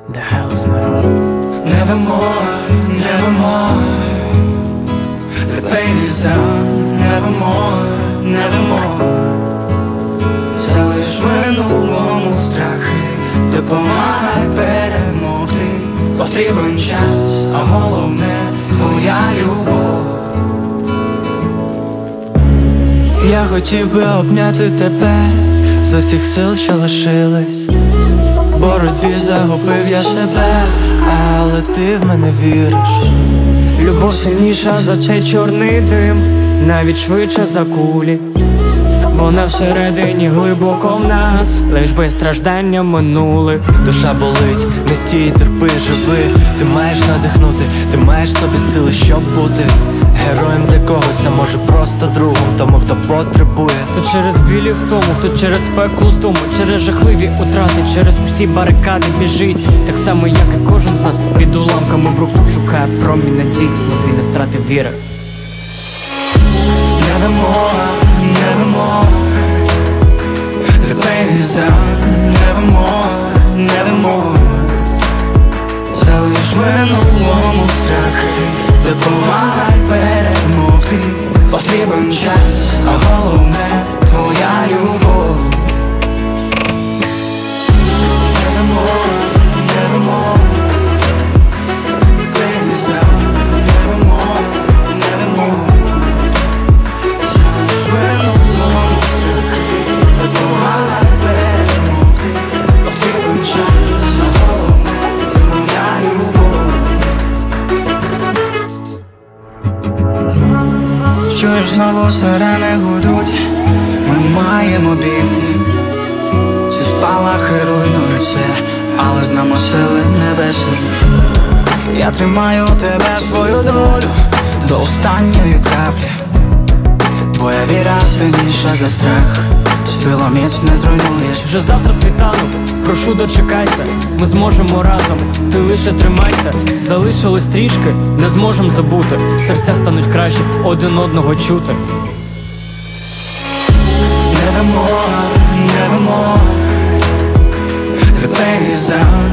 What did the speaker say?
the hell is not on. Nevermore, nevermore, the pain is done. Nevermore, nevermore, залиш минулому страхи, допомагай перемогти. Потрібен час, а головне твоя любов. Я хотів би обняти тебе з усіх сил, що лишились. В боротьбі загубив я себе, але ти в мене віриш. Любов сильніша за цей чорний дим, навіть швидше за кулі. Вона всередині глибоко в нас, лиш без страждання минулих. Душа болить, не стій, терпи, живи. Ти маєш надихнути, ти маєш собі сили, щоб бути героєм для когось, а може просто другом, тому хто потребує. Хто через білі втому, хто через пекло з дому, через жахливі утрати, через всі барикади біжить. Так само, як і кожен з нас, під уламками брухту шукає промінь надій, бо він не втратив віри. Nevermore, nevermore, the pain is done. Nevermore, nevermore, залиш минулому страхи, допомагай перемогти. Потрібен час, а головне твоя любов. Nevermore, nevermore, the pain is done. Nevermore, nevermore, чуєш, знову сирени гудуть, ми маємо бігти. Ці спалахи руйнують все, але знамо сили небесні. Я тримаю тебе, свою долю, до останньої краплі. Твоя віра сильніша за страх, сила міцне зруйнуєш. Вже завтра світанок, прошу дочекайся, ми зможемо разом, ти лише тримайся. Залишилось трішки, не зможем забути, серця стануть краще один одного чути. Nevermore, nevermore, the pain is done.